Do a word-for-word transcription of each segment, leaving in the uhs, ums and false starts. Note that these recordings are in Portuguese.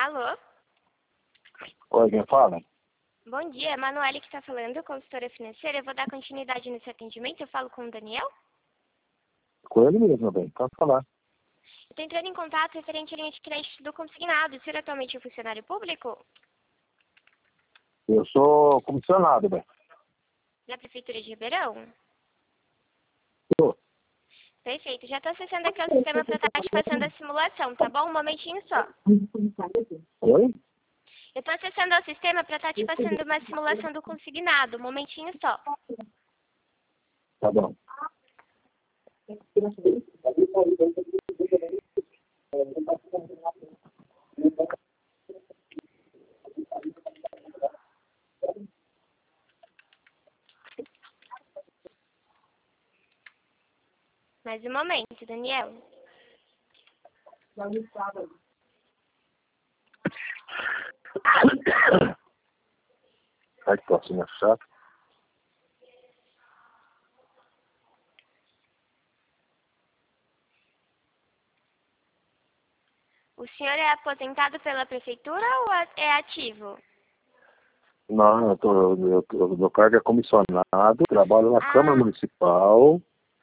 Alô? Oi, quem fala? Bom dia, é Manoele que está falando, consultora financeira. Eu vou dar continuidade nesse atendimento. Eu falo com o Daniel. Com ele mesmo, bem. Pode falar. Estou entrando em contato referente à linha de crédito do consignado. Você é atualmente um funcionário público? Eu sou comissionado, bem. Da Prefeitura de Ribeirão? Tô. Perfeito. Já estou acessando aqui o sistema para estar te passando a simulação, tá bom? Um momentinho só. Oi? Eu estou acessando o sistema para estar te passando uma simulação do consignado. Um momentinho só. Tá bom. Mais um momento, Daniel. Ai, que tocinha chata. O senhor é aposentado pela prefeitura ou é ativo? Não, eu tô, eu, eu, meu cargo é comissionado, trabalho na Ah. Câmara Municipal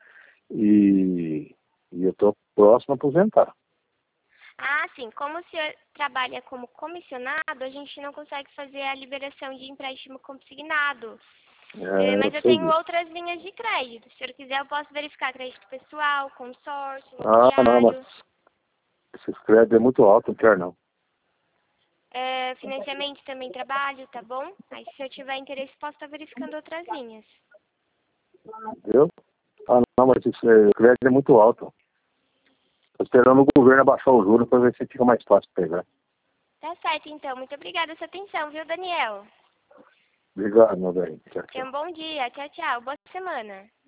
e, e eu tô próximo a aposentar. Ah, sim. Como o senhor trabalha como comissionado, a gente não consegue fazer a liberação de empréstimo consignado. É, Mas eu eu sei tenho disso. outras linhas de crédito. Se o senhor quiser, eu posso verificar crédito pessoal, consórcio, Ah, não, mas imobiliário. esse crédito é muito alto, não quero não. É, financiamento também trabalho, tá bom? Aí se eu tiver interesse, posso estar verificando outras linhas. Viu? Ah, não, mas esse é, crédito é muito alto. Tô esperando o governo abaixar o juro para ver se fica mais fácil pegar. Tá certo, então. Muito obrigada pela sua atenção, viu, Daniel? Obrigado, meu bem. Tchau, Tenha tchau. um bom dia. Tchau, tchau. Boa semana.